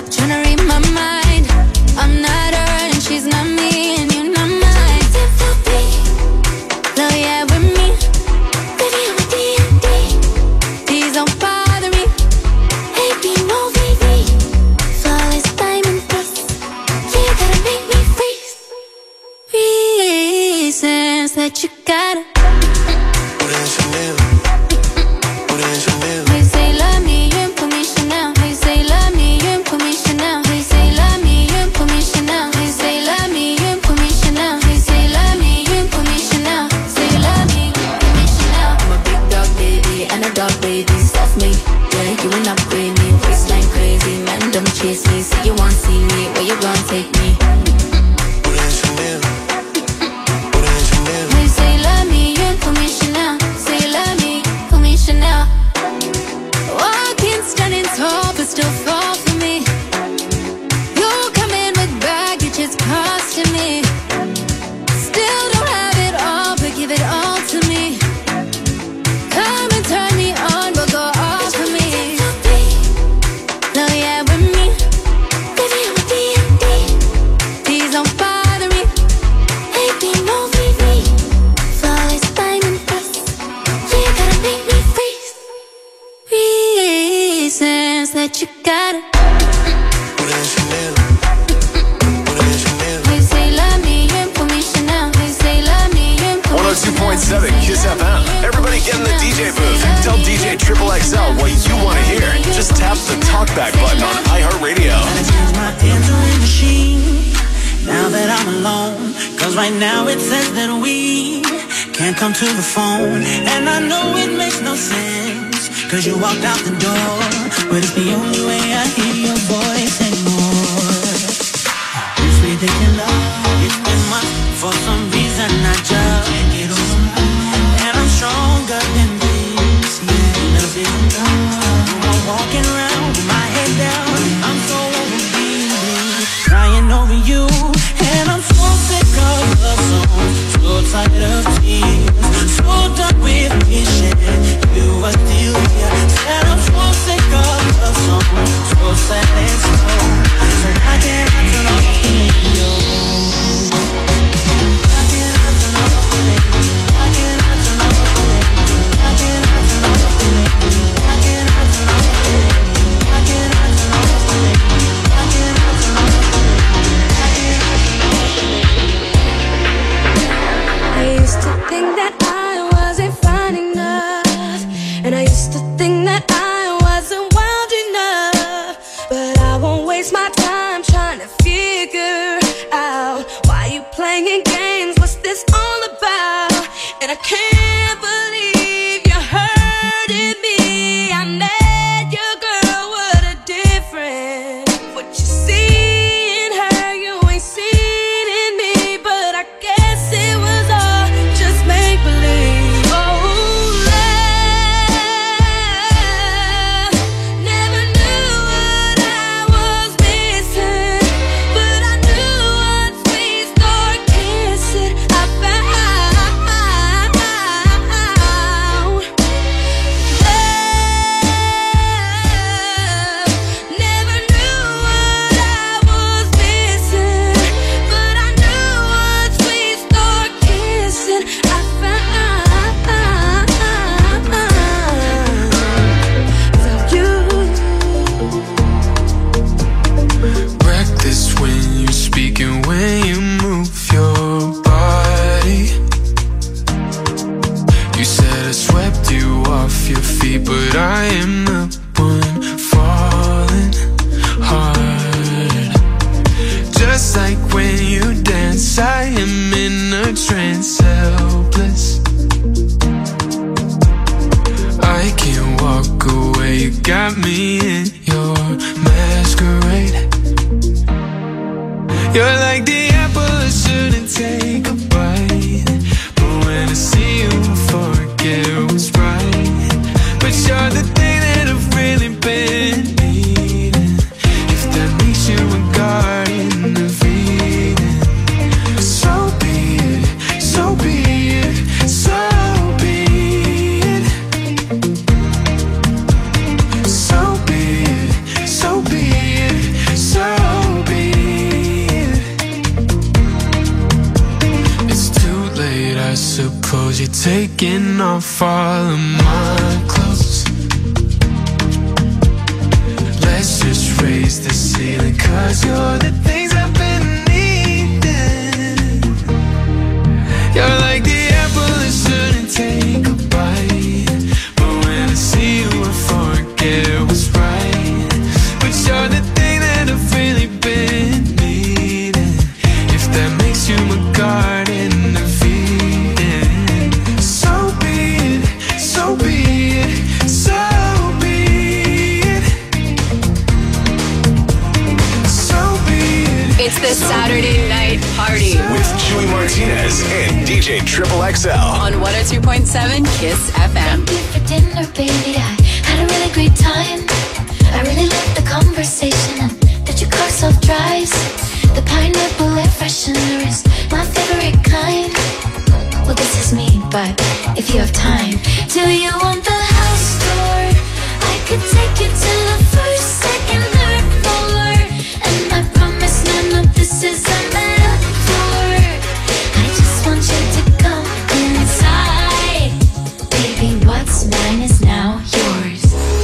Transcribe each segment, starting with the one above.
trying to read my mind. I'm not her and she's not me, and you're not mine. No, yeah, with me. Baby, I'm a D&D. Please don't bother me. Hey, be no VV. Flawless diamond dust. Yeah, you gotta make me freeze. Reasons that you gotta. Chase me, say you want see me, where you gon' take me? When you say love me, you ain't for me Chanel. Say you love me, for me Chanel. Walking standing tall, but still fall for me. You come in with baggage, it's costing me. Still don't have it all, but give it all to me. Come and turn me on, but go off for me. No, yeah, with me. That you gotta. We say love me, you ain't for me Chanel. We say love me, you ain't for me 102.7 Kiss FM. Everybody get in the DJ booth. Tell DJ Triple XL what you want to hear. Just tap the talkback button on iHeartRadio. My answering machine. Now that I'm alone, cause right now it says that we can't come to the phone. And I know it makes no sense, cause you walked out the door, but it's the only way I hear your voice anymore. It's ridiculous, it's been much. For some reason I just can't get over my mind. And I'm stronger than this, yeah. I'm walking around with my head down. I'm so over being blue, crying over you. And I'm so sick of love songs, so tired of tears, so done with wishing you were still here. Said I'm so sick of love songs, so sad and slow. So I can't turn off the radio. I can't turn off the radio. I can't turn off the radio. I can't turn off the radio. I can't turn off the radio. I can't turn off the radio. I can't turn off the radio. I used to think that I wasn't fine enough, and I used to think that I wasn't wild enough. But I won't waste my time trying to figure out why you playing games, what's this all about? And I can't believe you hurting me. I met your girl, what a difference. What you see in her, you ain't seen in me. But I guess it was all just make believe. Oh, love, never knew what I was missing, but I knew once we start kissing, I found trance, helpless. I can't walk away, you got me in your masquerade. You're like the apple I shouldn't take a bite, but when I see you I forget what's right. But you're the thing that I've really been needing, if that makes you a guardian of Eden. So be it, so be it, so be it. So be it, so be it, taking off all of my clothes. Let's just raise the ceiling, 'cause you're the things I've been needing. You're like the apple that shouldn't take a bite, but when I see you I forget what's right. But you're the thing that I've really been needing, if that makes you my garden of Eden. So be it, so be it, so be it, so be it. It's the Saturday night party with Chewy Martinez and DJ Triple XL on 102.7 Kiss FM. Thank you for dinner, baby. I had a really great time. I really loved the conversation and that your car self-drives. The pineapple air freshener is my favorite kind. Well, this is me, but if you have time, do you want the house tour? I could take you to the first, second, third floor, and I promise none of this is a metaphor. I just want you to come inside. Baby, what's mine is now yours.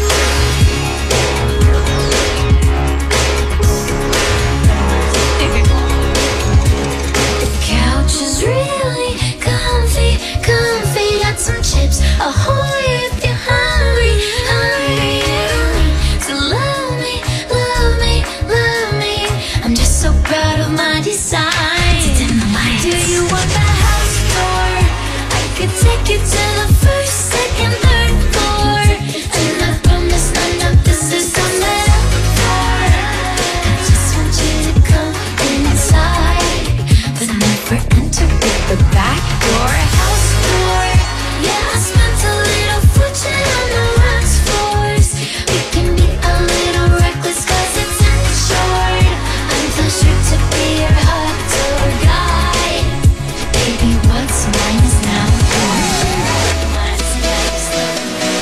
The couch is really comfy, comfy. Got some chips, ahoy if you're hungry, hungry. So love me, love me, love me. I'm just so proud of my design. Do you want the house tour? I could take you to the first, second, third floor, and I promise none of this is a metaphor. I just want you to come inside, but never enter with the back door. House tour, yeah, I spent a little fortune on the rocks floors. We can be a little reckless 'cause it's insured. I'm the sure to be your hot tour guide. Baby, what's mine is now yours. What's mine is now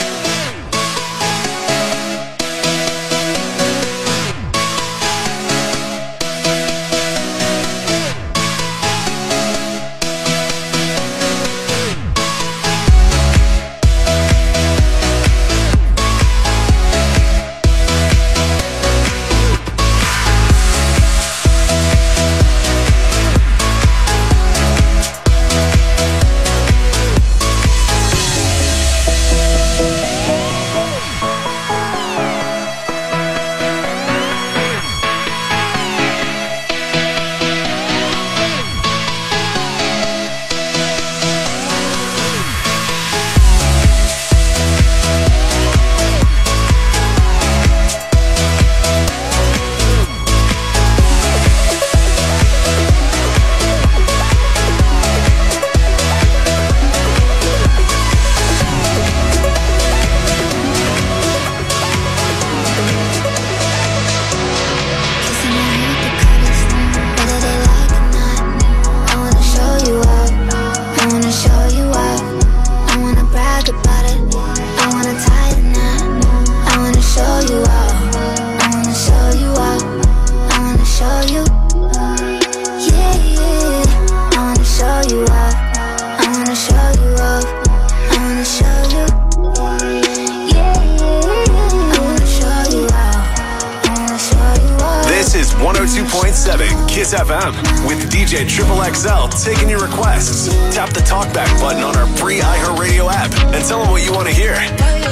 This is 102.7 Kiss FM with DJ Triple XL taking your requests. Tap the talkback button on our free iHeartRadio app and tell them what you want to hear.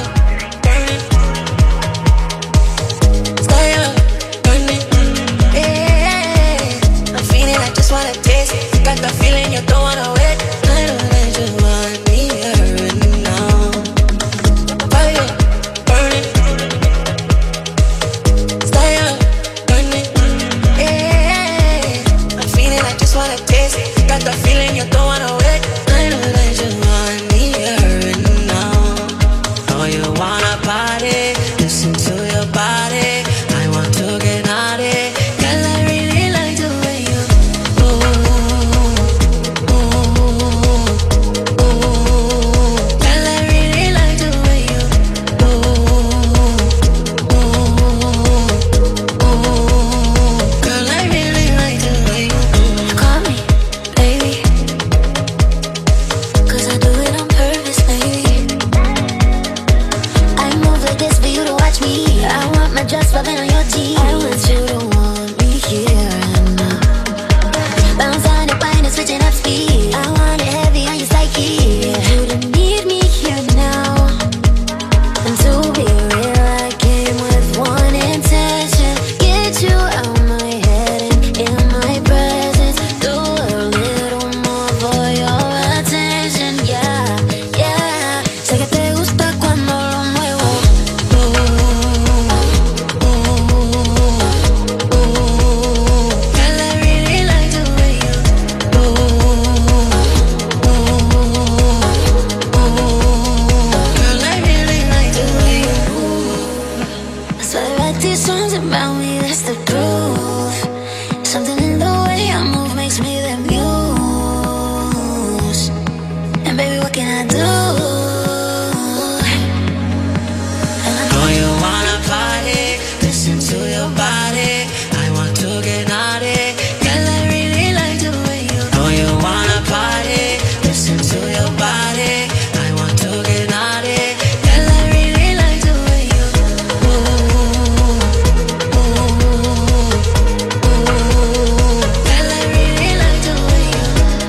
I'm feeling, I just wanna taste it. Got the feeling you don't wanna wait. I know that you want me here and now. Fire burning, style burning. I'm feeling, I just wanna taste it. Got the feeling you don't wanna wait. I know that you want me here and now. Oh, you loving on your team. I want you to want me here and now. Bounce on the wine and switching up speed. I want it heavy on your psyche. You don't need me here now. And to be real, I came with one intention: get you out my head and in my presence. Do a little more for your attention, yeah, yeah. Sé que te gusta cuando lo muevo. Girl, I really like the way you Girl, I really like the way you That's why I write these songs about me, that's the truth. Something in the way I move makes me the muse. And baby, what can I do? And I know you wanna party. Listen to your body. I want to get naughty. Girl, I really like the way you know you wanna party. Listen to your body. I want to get naughty. Girl, I really like the way you Girl, I really like the way you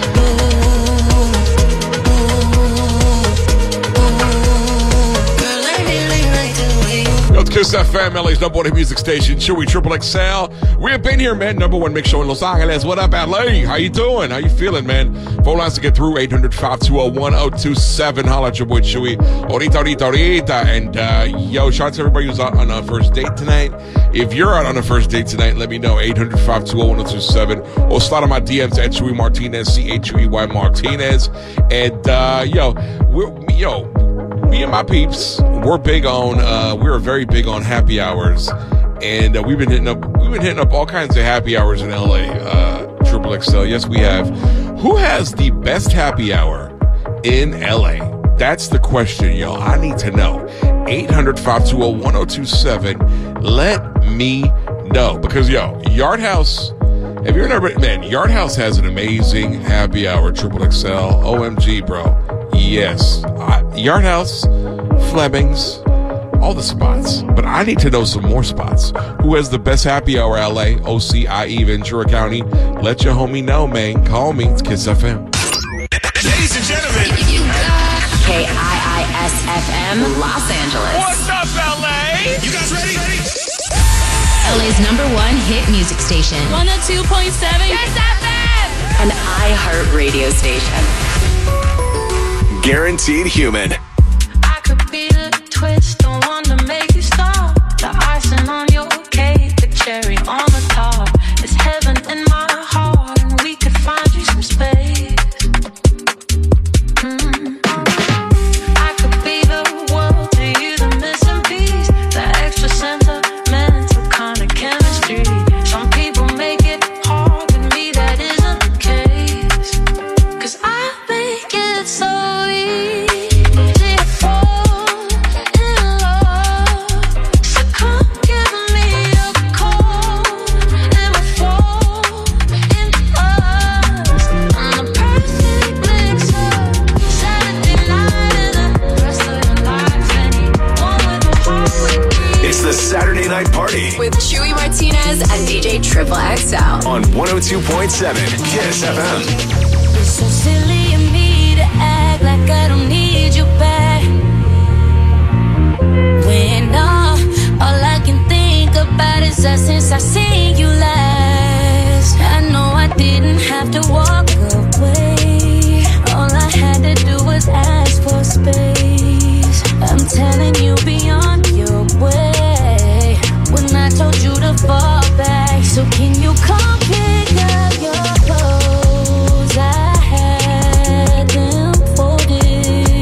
Girl, I really like the way you Yo, it's Kiss FM, LA's number one hit music station, Chewy Triple XL. We have been here, man. Number one mix show in Los Angeles. What up, LA? How you doing? How you feeling, man? Phone lines to get through, 800-520-1027. Holla at your boy Chewy. Ahorita. And, yo, shout out to everybody who's out on a first date tonight. If you're out on a first date tonight, let me know, 800-520-1027. Or slide on my DMs at Chewy Martinez, CHUEY Martinez. And, me and my peeps, we're very big on happy hours, and we've been hitting up all kinds of happy hours in LA. Triple XL, yes, we have. Who has the best happy hour in LA? That's the question, yo. I need to know. 800-520-1027. Let me know, because Yard House. If you're never, man, Yard House has an amazing happy hour. Triple XL, OMG, bro. Yes, Yard House, Fleming's, all the spots. But I need to know some more spots. Who has the best happy hour? LA, OCIE, Ventura County. Let your homie know, man. Call me. It's Kiss FM. Ladies and gentlemen, KIIS-FM, Los Angeles. what's up, LA? You guys ready? LA's number one hit music station. 102.7 Kiss FM. An iHeart radio station. Guaranteed Human. I could be the twist, the one to make you stop. The icing on your cake, the cherry on the top. It's heaven in my heart, and we could find you some space. I could be the world to you, the missing piece, the extra sentimental kind of chemistry. Some people make it hard, but me that isn't the case. 'Cause I think it's so easy to fall in love. So come give me a call, and we'll fall in love. I'm the perfect mix of Saturday night and the rest of your life. Anyone with a heart would be. It's the Saturday Night Party With Chewy Martinez and DJ Triple XL. on 102.7 Kiss FM. It's so silly of me to act like I don't need you back. When all I can think about is us since I seen you last. I know I didn't have to walk away. All I had to do was ask for space. I'm telling you, be on your way. When I told you to fall back, so can you come pick up your clothes? I had them folded.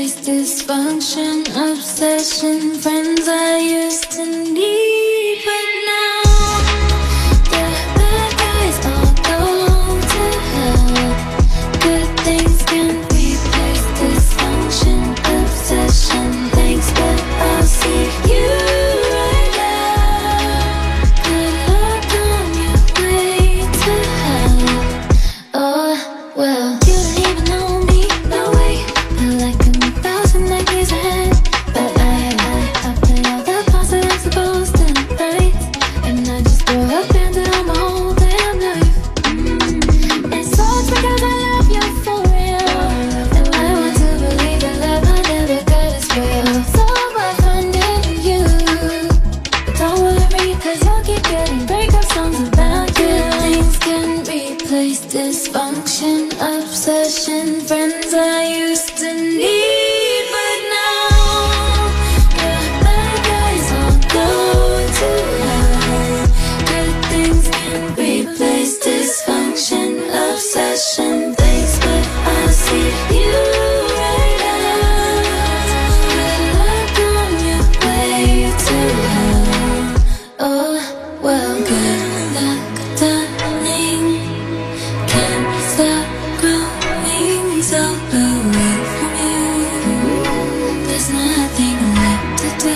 replace dysfunction, obsession, friends I used to need, but now the bad guys all go to hell. Good things can replace dysfunction, obsession, thanks, but I'll see you right now. Good luck on your way to hell. Oh, well, you don't even know me, no way. Feel like I'm 1,000 light years ahead, but I put all the parts that I'm supposed to write, and I just throw a bandit on my whole damn life. It sucks because I love you for real, and I want to believe that love I never got is real. So I find it in you, but don't worry, cause you'll keep getting breakup songs about you. Things can replace dysfunction, obsession, friends I used to need, but now the bad guys all go to hell. Good things can replace dysfunction, obsession, thanks, but I see you right now. Good luck on your way to hell. Oh, well, good luck, darling. Can't stop growing so away from you. There's nothing left to do.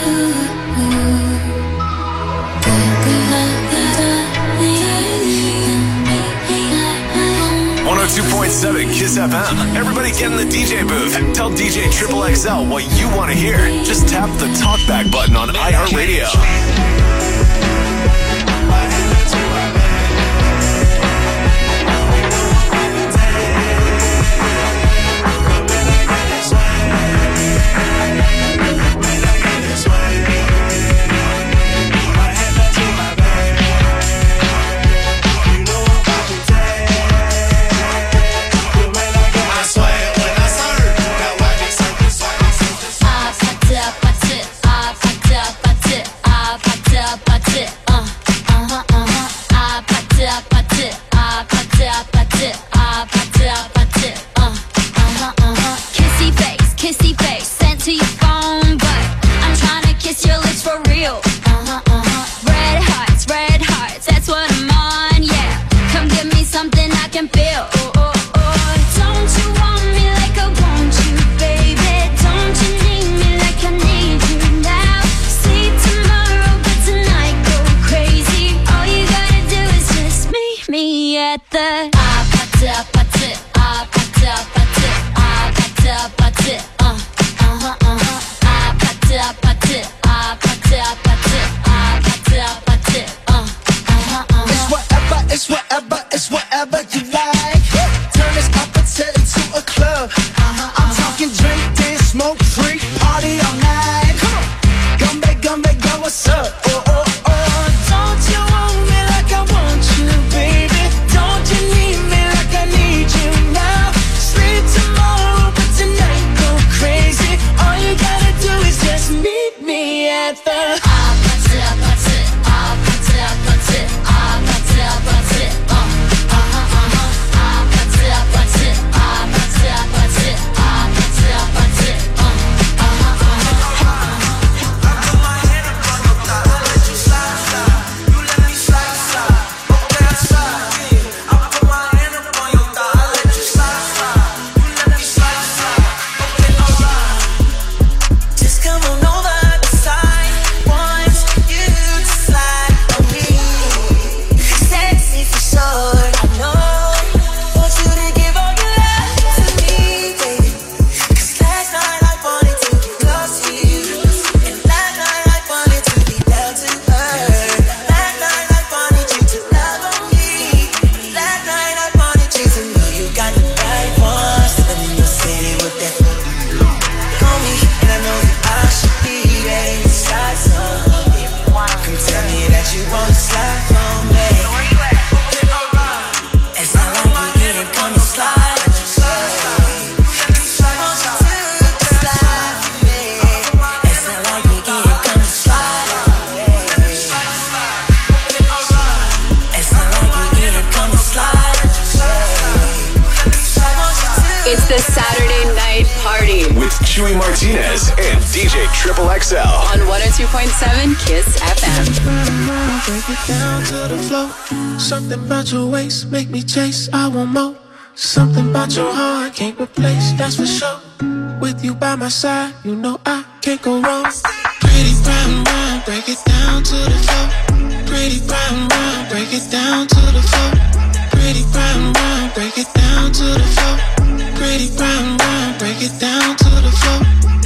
Good luck, darling. 102.7 Kiss FM. Everybody get in the DJ booth. Tell DJ Triple XL what you want to hear. Just tap the talkback button on iHeartRadio. Kissy face, sent to your phone, but I'm trying to kiss your lips for real. Red hearts, that's what I'm on, yeah. Come give me something I can feel. Don't you want me like I want you, baby? Don't you need me like I need you now? See tomorrow, but tonight go crazy. All you gotta do is just meet me at the It's whatever you like. Turn this opposite into a club. I'm talking drink, dance, smoke, freak, party all night. Come on, come back, girl, what's up? Don't you want me like I want you, baby? Don't you need me like I need you now? Sleep tomorrow, but tonight go crazy. All you gotta do is just meet me at the Kiwi Martinez and DJ Triple XL On 102.7 Kiss FM. Break it down to the floor. Something about your waist make me chase. I want more. Something about your heart can't replace. That's for sure. With you by my side, you know I can't go wrong. Pretty brown, brown, break it down to the floor. Pretty brown, brown, break it down to the floor. Pretty brown, brown, break it down to the floor. Pretty brown, brown, break it down to the floor.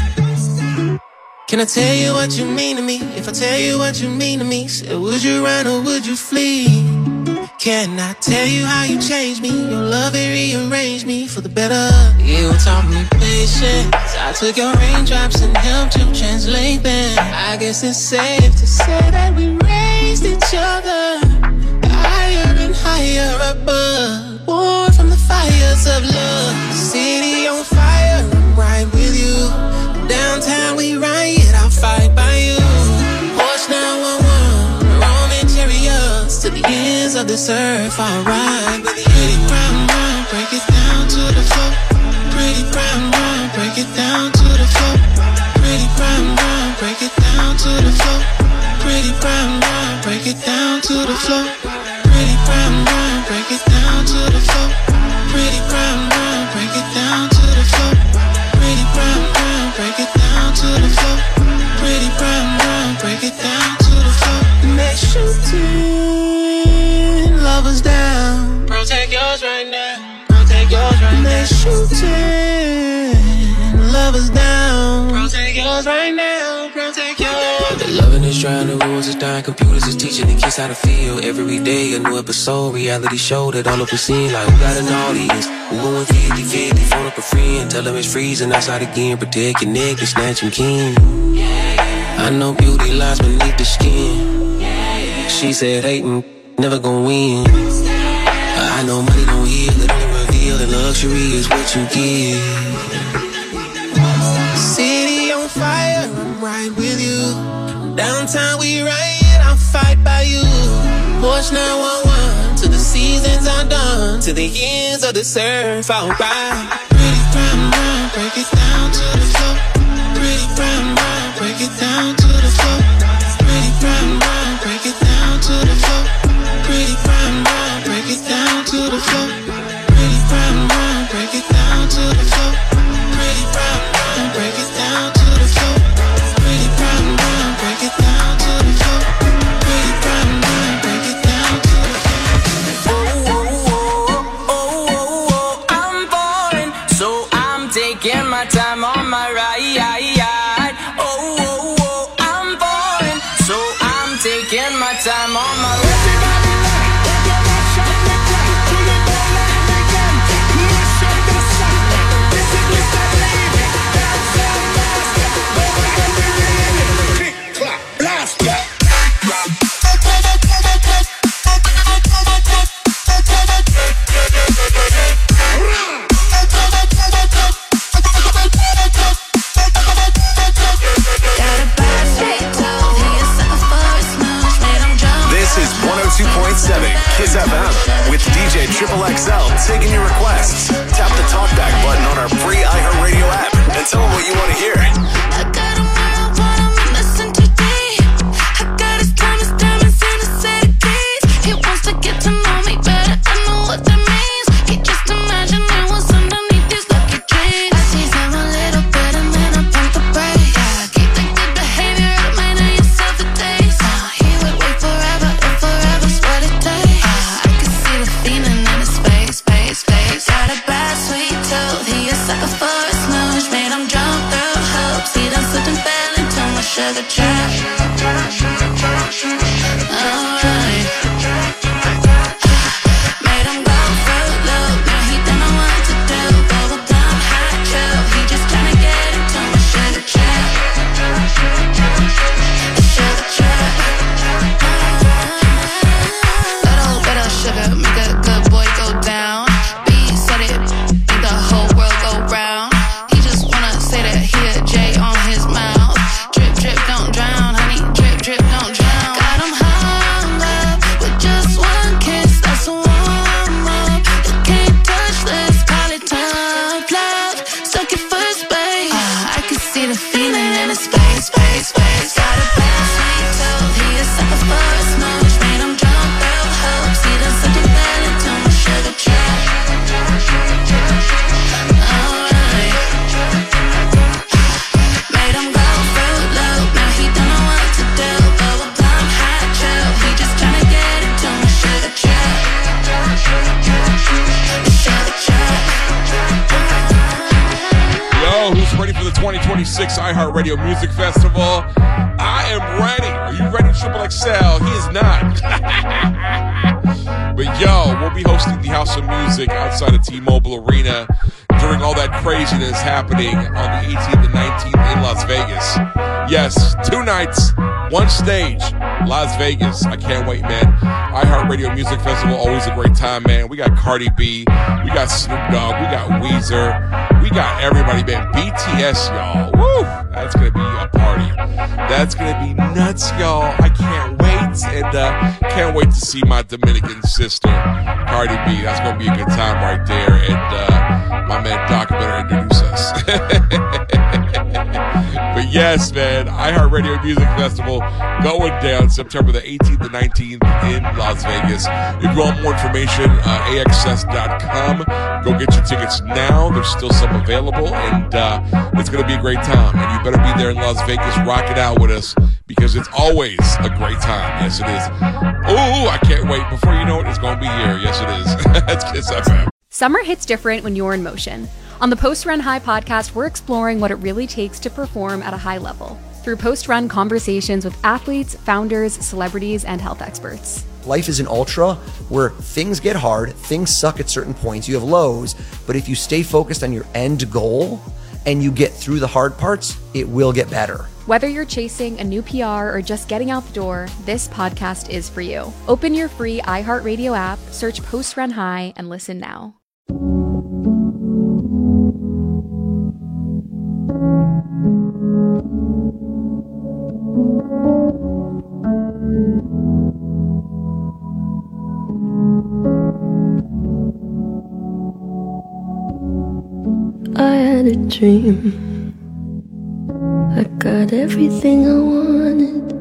Can I tell you what you mean to me? If I tell you what you mean to me, say, would you run or would you flee? Can I tell you how you changed me? Your love, it rearranged me for the better. You taught me patience. I took your raindrops and helped you translate them. I guess it's safe to say that we raised each other higher and higher above. Born from the fires of love. City on fire, I'm right with you. Downtown we riot, I'll fight by you. Porsche 911, Roman chariots to the ends of this earth. I'll ride with you. Pretty brown, brown, break it down to the floor. Pretty brown, brown, break it down to the floor. Pretty brown, brown, break it down to the floor. Pretty brown, brown, break it down to the floor. Pretty brown, brown, break it down to the floor. Pretty brown, brown, break it down to the floor. Pretty brown, brown, break it down to the floor. Pretty brown, brown, break it down to the floor. Next shooting, lovers down. Girl, take yours right now. Girl, take yours right now. Next shooting, lovers down. Girl, take yours right now. Girl, take yours. The loving is trying, the rules is dying. Computers is teaching the kids how to feel. Every day a new episode, reality show that all of us seen. Like who got an audience? Who going 50-50? Phone up a friend, tell them it's freezing outside again. Protect your neck and snatch him king. I know beauty lies beneath the skin. She said hating never gon' win. I know money don't heal, it only reveal. And luxury is what you give. City on fire, I'm right with you. Downtown we riot, I'll fight by you. Porsche 911, till the seasons are done. To the ends of this earth, I'll ride. Pretty brown, brown, break it down to the floor. Pretty brown, brown, break it down to the floor. Pretty brown, brown, break it down to the floor. Pretty brown, brown, break it down to the floor. Pretty brown, brown, break it down to the floor. Pretty brown, brown, break it down to the floor. Pretty brown, brown, break it down to the floor. Pretty brown, brown, break it down to the floor. I'm falling, so I'm taking my time on my ride. I'm falling, so I'm taking my time on my ride. Kiss FM with DJ Triple XL taking your requests. Tap the talkback button on our free iHeartRadio app and tell them what you want to hear. I got a marijuana, listen to deep. I got his diamonds, diamonds in the city keys. He wants to get to know me better, I know what that means. He just imagining what's underneath these lucky dreams. I tease him a little bit and then I pump the brakes. Keep the good behavior up, man, of yourself a taste. He would wait forever if forever's what it takes. I can see the feeling in his face, face, face. Got a bad sweet tooth, he a sucker for a smooch. Made him jump through hoops, he done slipped and fell into my sugar trap. Alright. Made him go fruit loop, now he don't know what to do. Bubble gum, hot choke, he just tryna get into my sugar trap. The sugar trap. Little sugar, make a good boy go down. B said it, make the whole world go round. He just wanna say that he a J on his mouth. Drip, drip, don't drown, honey. Drip, drip, don't drown. Got him hung the feeling in his face, face, face. Got a bad sweet tooth. He is sucker for a smooch. Made him jump through hoops. He done something better to my sugar trap. Alright. Made him go fruit loop. Now he don't know what to do. Bubble plum hot chew. He just tryna get into my sugar trap. Sugar trap. Yo, who's ready for the 2026 iHeartRadio Music Festival? I am ready. Are you ready, Triple XL? He is not. But yo, we'll be hosting the House of Music outside of T-Mobile Arena during all that craziness happening on the 18th and 19th in Las Vegas. Yes, 2 nights, 1 stage, Las Vegas. I can't wait, man. iHeartRadio Music Festival, always a great time, man. We got Cardi B, we got Snoop Dogg, we got Weezer, we got everybody, man. BTS, y'all. Woo! That's gonna be a party. That's gonna be nuts, y'all. I can't wait, and can't wait to see my Dominican sister, Cardi B. That's gonna be a good time right there, and my man Doc better introduce us. But yes, man, iHeartRadio Music Festival going down September the 18th and 19th in Las Vegas. If you want more information, AXS.com. Go get your tickets now. There's still some available, and it's going to be a great time. And you better be there in Las Vegas, rock it out with us, because it's always a great time. Yes, it is. Ooh, I can't wait. Before you know it, it's going to be here. Yes, it is. That's Kiss FM. Summer hits different when you're in motion. On the Post Run High podcast, we're exploring what it really takes to perform at a high level through post-run conversations with athletes, founders, celebrities, and health experts. Life is an ultra where things get hard, things suck at certain points, you have lows, but if you stay focused on your end goal and you get through the hard parts, it will get better. Whether you're chasing a new PR or just getting out the door, this podcast is for you. Open your free iHeartRadio app, search Post Run High, and listen now. I had a dream. I got everything I wanted.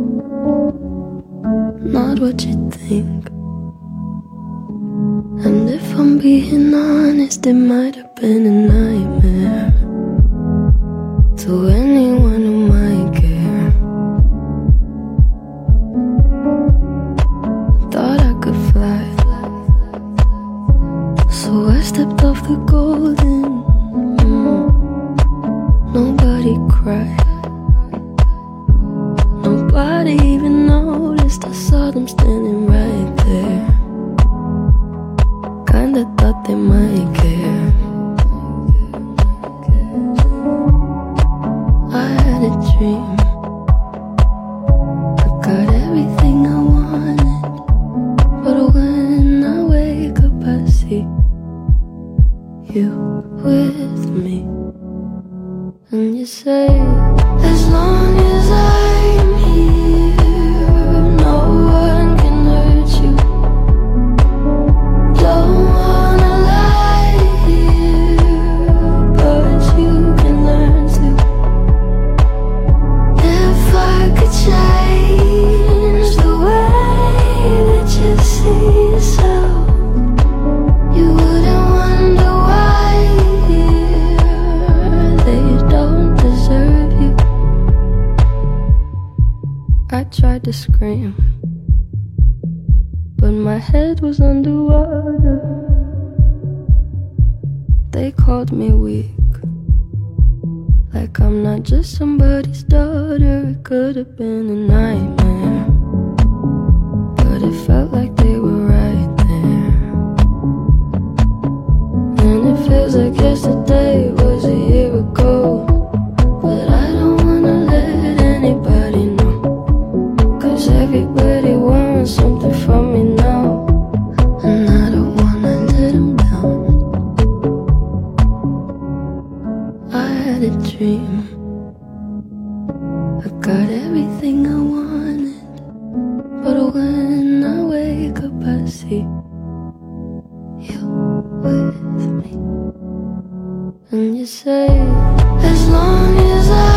Not what you think. And if I'm being honest, it might have been a nightmare to anyone who might care. Thought I could fly, so I stepped off the golden. Nobody cried, nobody even noticed. I saw them standing right there. Kinda thought they might care. I had a dream. I got everything I wanted, but when I wake up I see you with me. And you say, as long as I'm here, no one can hurt you. Don't wanna lie here, but you can learn to. If I could change the way that you see yourself, you wouldn't wonder why they don't deserve you. I tried to scream, but my head was underwater. They called me weak, like I'm not just somebody's daughter. It could have been a nightmare, but it felt like they were right there. And it feels like yesterday was a year ago, but I don't wanna let anybody know, 'cause everybody wants something from me now, and I don't wanna let them down. I had a dream. I got everything I wanted, but when I wake up I see you with me. And you say, as long as I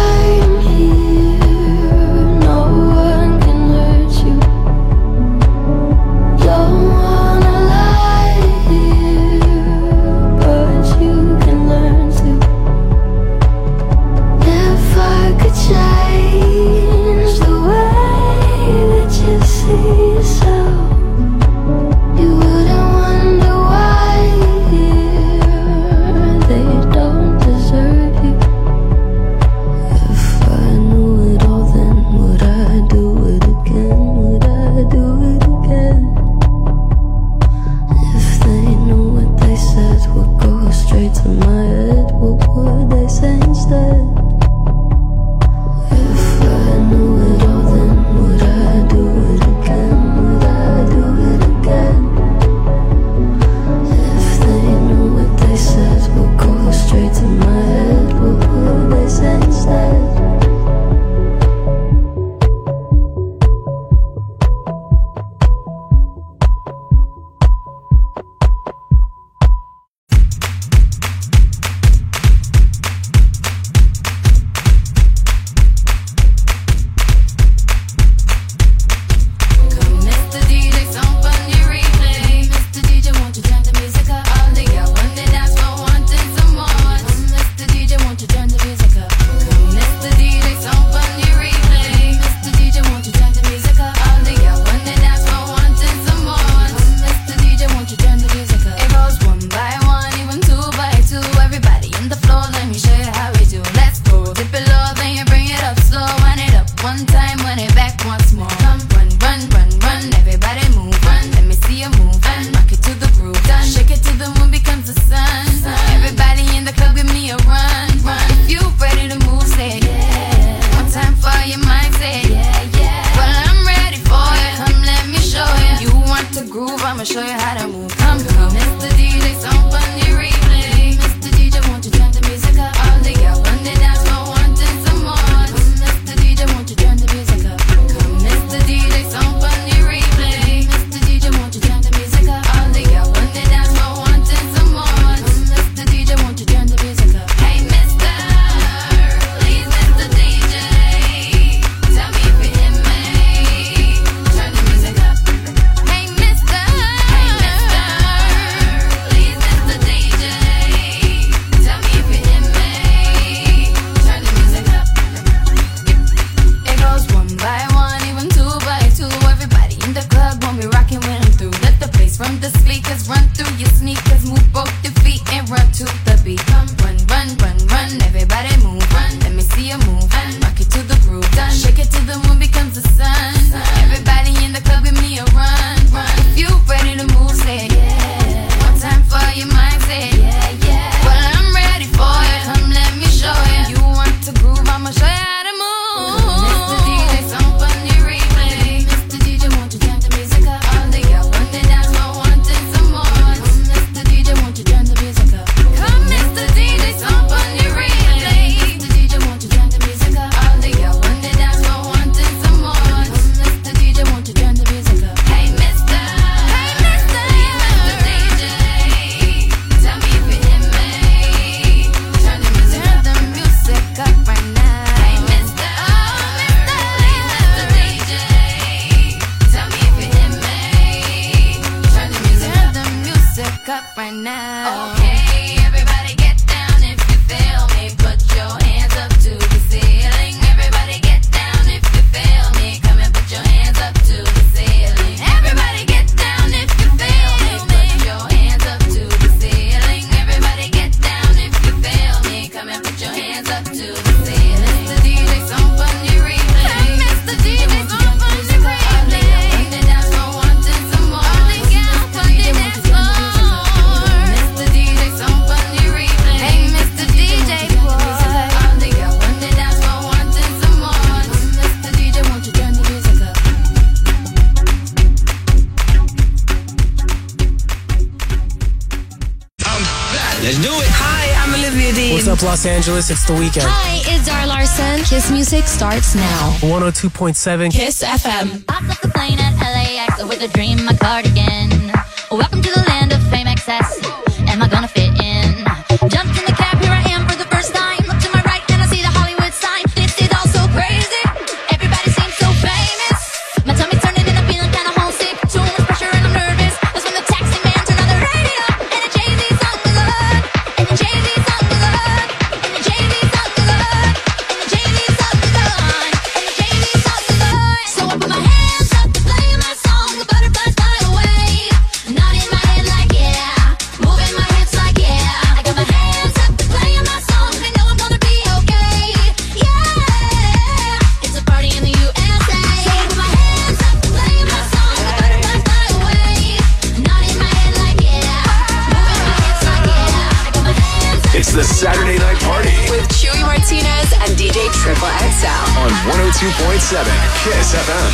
Los Angeles, it's The Weeknd. Hi, it's Zara Larson. Kiss Music starts now. 102.7 Kiss FM. Popped off the plane at LAX with a dream, my cardigan. Welcome to the land of fame excess. Am I gonna fit in? Jumped in the cab, here I am for the first time. Look to my right and I see the Hollywood sign. This is all so crazy. Everybody seems so famous. My tummy's turning and I'm feeling kinda homesick. Too much pressure and I'm nervous. That's when the taxi man turned on the radio. And the Jay-Z song was on. And the Jay-Z song was on. And the Jay-Z song was on. And the Jay-Z song was on. And the Jay-Z song was on. So I put my hands up to play my song. The butterflies fly away. Nodding my head like yeah. Moving my hips like yeah. I got my hands up to play my song. I know I'm gonna be okay. Yeah. It's a party in the USA. So I put my hands up to play my song. The butterflies fly away. Nodding my head like yeah. Moving my hips like yeah. I got my hands up. It's the Saturday Night Party With Chewy Martinez and DJ Triple XL. on 102.7 Kiss FM.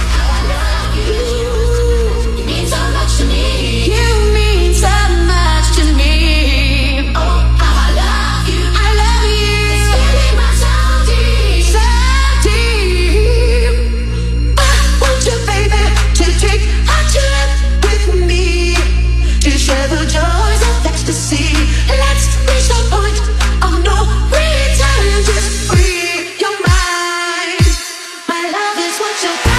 You mean so much to me. You mean so much to me. Oh, how I love you. I love you. It's feeling my soul deep. So deep. I want you, baby, to take a trip with me. To share the joys of ecstasy. Let's reach the point of no return. Just free your mind. My love is what you got.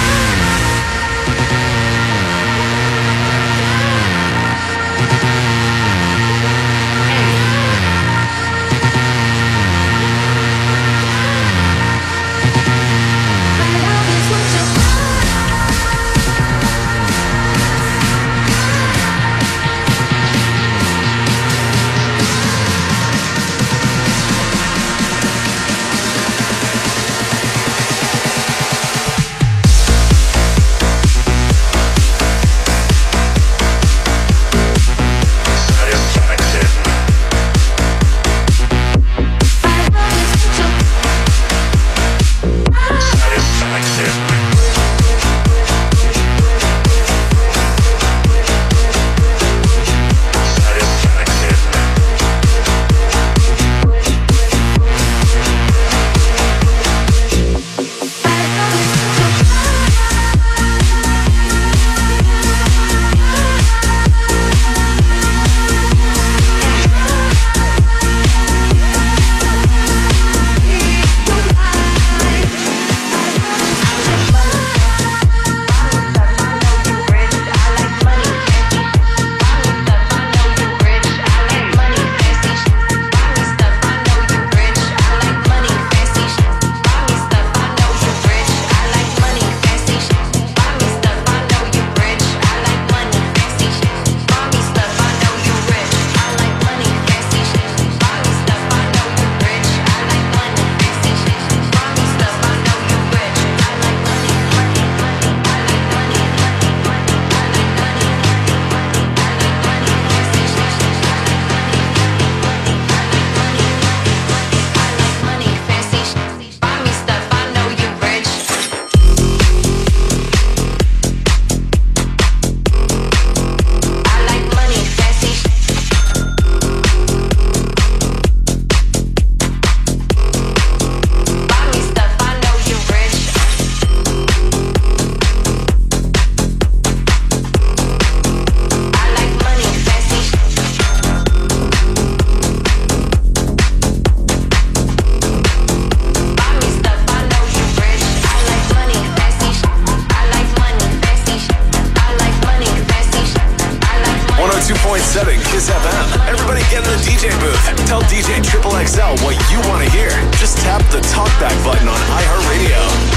Kiss FM. Everybody get in the DJ booth. Tell DJ Triple XL what you want to hear. Just tap the talkback button on iHeartRadio.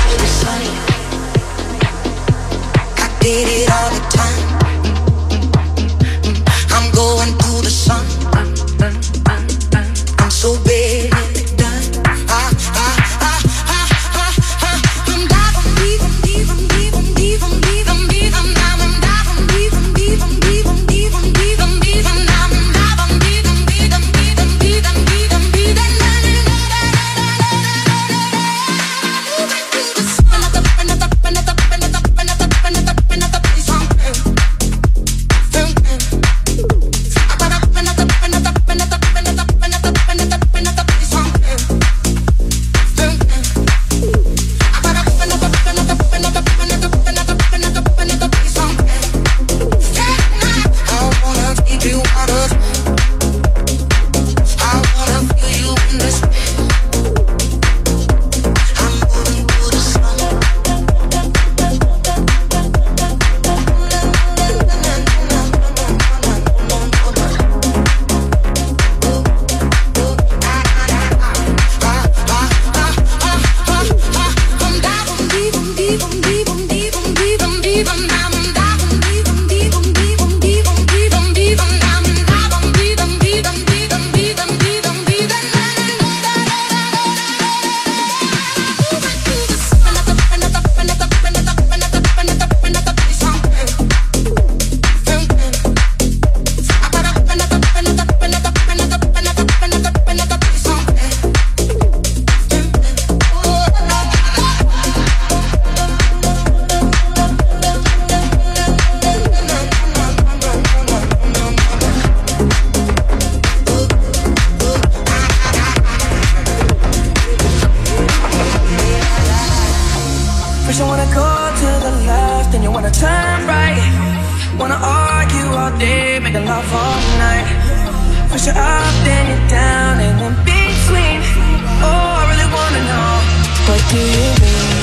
I did it all the time. I'm going through the sun. I'm so bad at it done. First you wanna go to the left, then you wanna turn right. Wanna argue all day, making love all night. First you're up, then you're down, and in between. Oh, I really wanna know, what do you mean?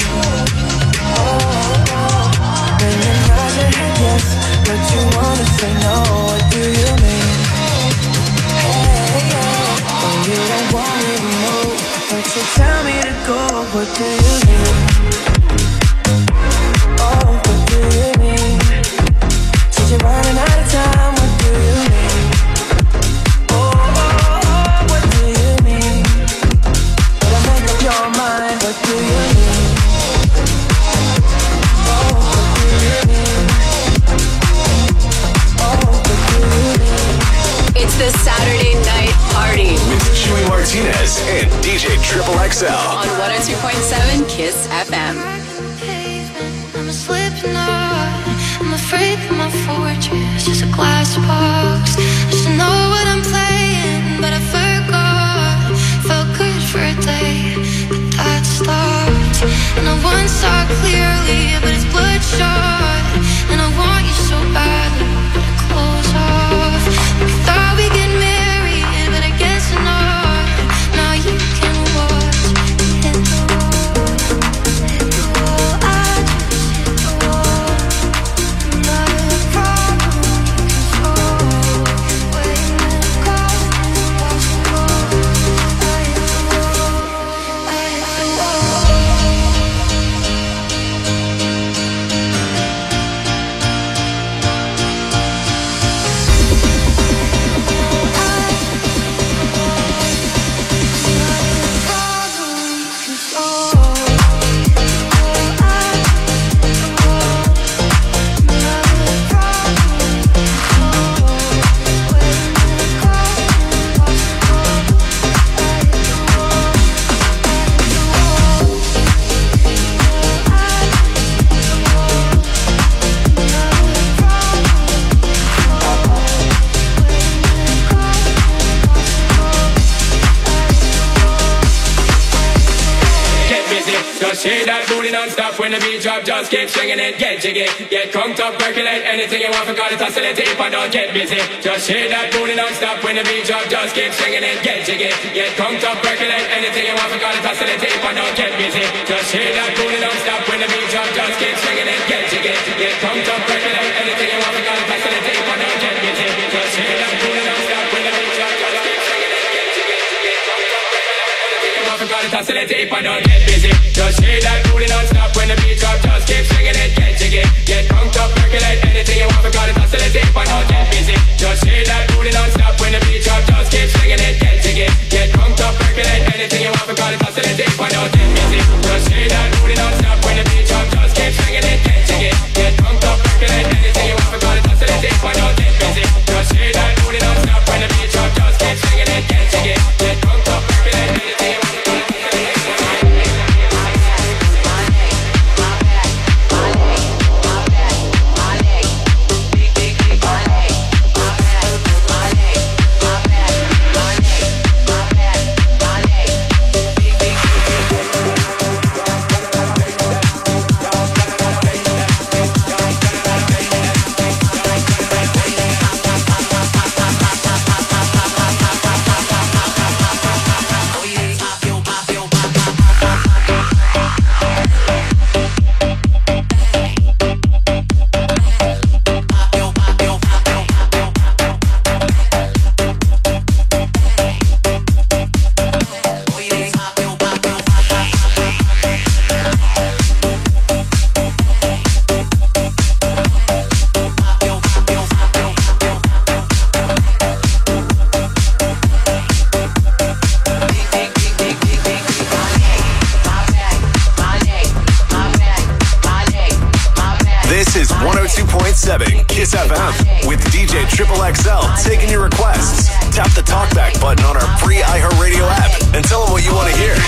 When you nod your head yes, but you wanna say no, what do you mean? Hey, yeah. When you don't want me to move, but you tell me to go, what do you mean? Oh, what do you mean? Since you're running out of time, what do you mean? Oh, what do you mean? Better make up your mind, what do you mean? It's the Saturday night party with Chewy Martinez and DJ Triple XL on 102.7 Kiss FM. I'm slipping up. I'm afraid that my fortress is a glass box. I should know what I'm playing, but I forgot. Felt good for a day, but that stopped. And I once saw clearly, but it's bloodshot. And I want you so badly, but I close off. We thought we get married, but I guess not. Now you can watch hit the wall, hit the wall. I just hit the wall. Not a problem you can solve. Waiting in the car is impossible. I hit the wall, I hit the wall. Shake that booty non-stop when the beat drop. Just keep swinging it, get jiggy, get crunked up, percolate anything you want. Forgot it, oscillate, but don't get busy. Just shake that booty non-stop when the beat drop. Just keep swinging it, get jiggy, get crunked up, percolate anything you want. Forgot it, oscillate, but don't get busy. Just shake that booty non-stop when the beat drop. Just keep swinging it, get jiggy, get crunked up, percolate anything you want. Forgot it, oscillate, but don't get busy. Just shake that booty non-stop when the beat drop. Just keep swinging it, get jiggy, get crunked up, percolate anything you want. Forgot it, oscillate, but don't get busy. Just shake that booty non-stop when the beat drop. Just keep swinging it, get jiggy, get crunked up, percolate anything you want. Forgot it, oscillate, but don't get busy. Just shake that booty non-stop when the beat drop. Just keep swinging it, get jiggy, get crunked up, percolate anything you want. Forgot it, oscillate, but don't get busy. Just shake that booty non-stop when the beat drop. Just keep swinging it, get jiggy, get crunked up, percolate anything you want. Forgot it, oscillate, but don't get busy. Just shake that booty non-stop when the beat drop. Just keep swinging it, get jiggy, get crunked up, percolate anything you want. This is 102.7 Kiss FM with DJ Triple XL taking your requests. Tap the talkback button on our free iHeartRadio app and tell them what you want to hear.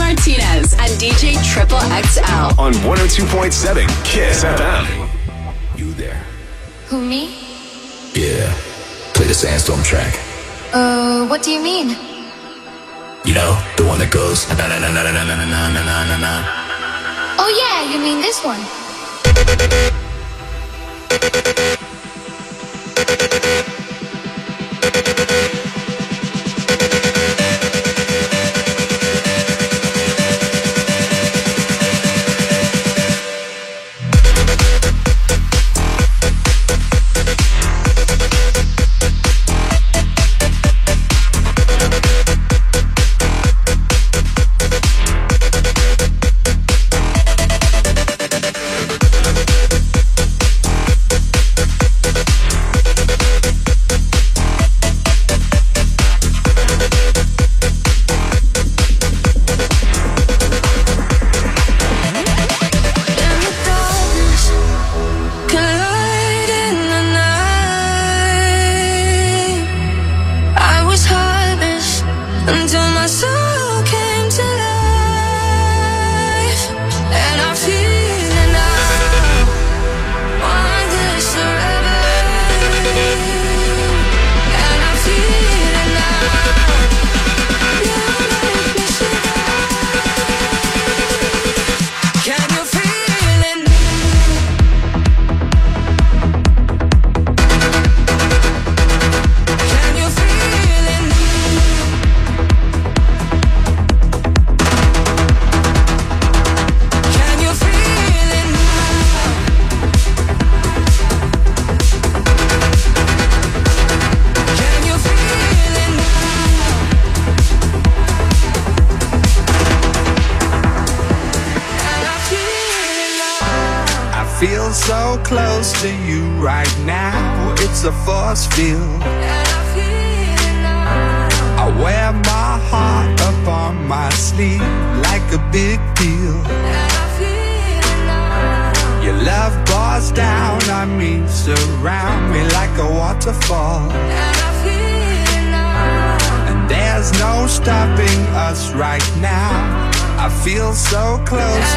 Martinez and DJ Triple XL on 102.7 Kiss FM. You there? Who, me? Yeah. Play the Sandstorm track. What do you mean? You know, the one that goes na na na na na na na na na na na. Oh yeah, you mean this one? Feel so close to you right now. It's a force field. I wear my heart up on my sleeve like a big deal. Your love pours down on me, surround me like a waterfall. And there's no stopping us right now. I feel so close.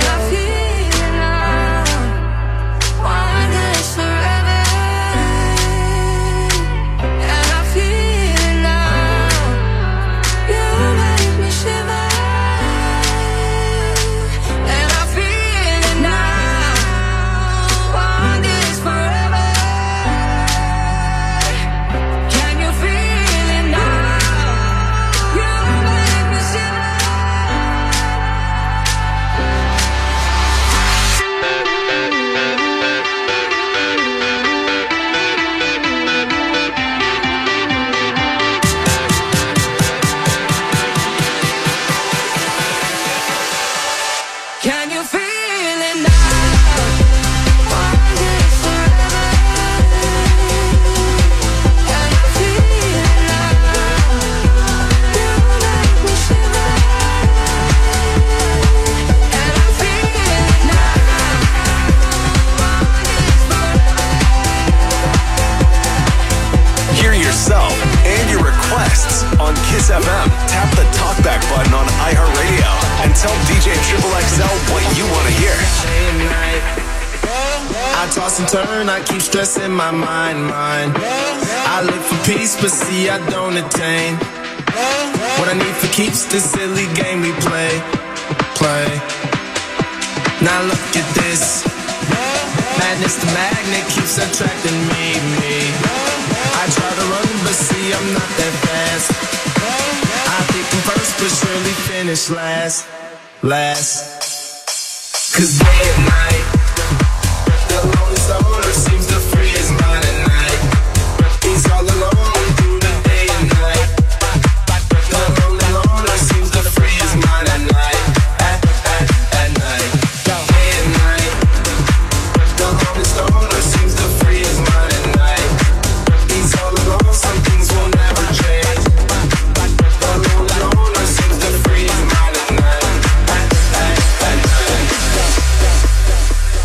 On Kiss FM, tap the talkback button on iHeartRadio and tell DJ Triple XL what you want to hear. I toss and turn, I keep stressing my mind. I look for peace, but see I don't attain. What I need for keeps this silly game we play. Now look at this. Madness, the magnet keeps attracting me. I try to run, but see I'm not that fast. I think I'm first, but surely finish last. Cause day and night, the lonely stoner seems to free his mind at night. He's all alone through the day and night. The lonely loner seems to free his mind at night. At night, day and night, the lonely stoner seems to free his mind at night. He's all alone, some things will never change. The lonely loner seems to free his mind at night. At night.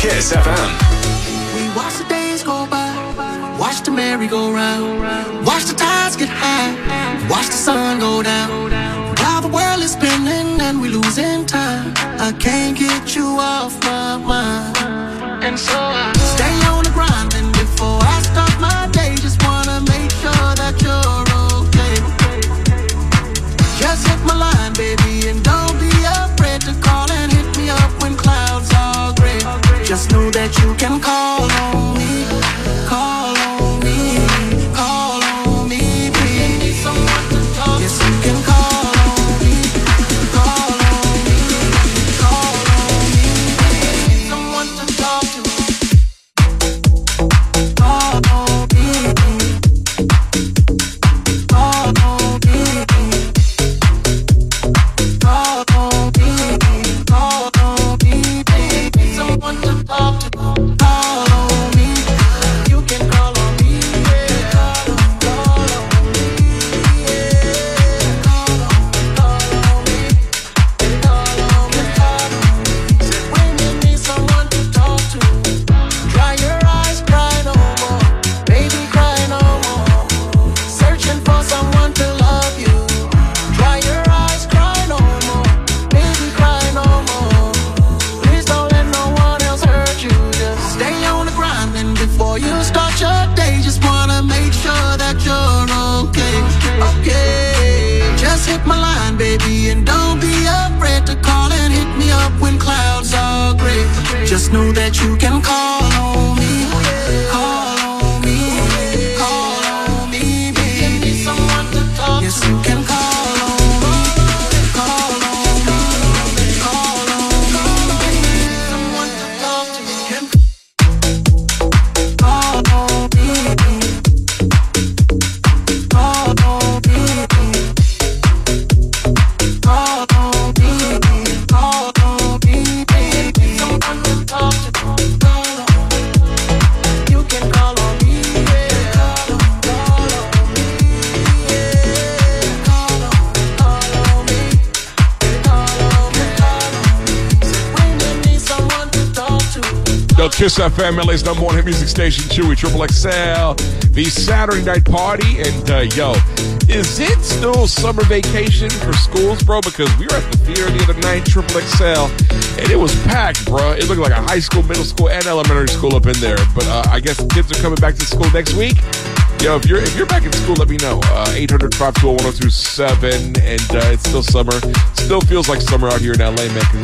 Kiss FM. We watch the days go by, watch the merry-go-round, watch the tides get high, watch the sun go down. While the world is spinning and we losing time, I can't get you off my mind. And so I stay on the grind, and before I start my day, just wanna make sure that you're okay. Just hit my line, baby, and don't be afraid to call and hit me up when clouds are gray. Just know that you can call on me, call on me, call on me, baby. Someone to talk. Yes, you can call on me, call on me, call on me, baby. Someone to talk to. Call on me, call on me, call on me, call on me, baby. Someone to talk to. Call on me. You can call on me. Yeah. Call on me. Yeah. Call on me. Call on me. Said when you need someone to talk to, dry your eyes, cry no more. Baby, cry no more. Searching for someone to love you. Dry your eyes, cry no more. Baby, cry no more. Please don't let no one else hurt you. Just stay on the grind, and before you start your day, just wanna make sure that you're okay. Okay. Just hit my line, baby, and don't be afraid to call and hit me up when clouds are gray. Just know that you can call on me, call on me, call on me, baby. Someone to talk to. Yes, you can call on me, call on me, call on me, someone to talk to. Call on me, call on me, call on me, call on me, baby. Someone to talk to. Call on. You can call on me, yeah. Call on me, yeah. Call on me, call on me. Said when you need someone to talk to. Yo, Kiss FM, LA's number one hit music station, Chewy, Triple XL, the Saturday night party. And yo, is it still summer vacation for schools, bro? Because we were at the theater the other night, Triple XL, and it was packed, bro. It looked like a high school, middle school, and elementary school up in there. But I guess the kids are coming back to school next week. Yo, if you're back in school, let me know. 800-520-1027, and it's still summer. Still feels like summer out here in LA, man, because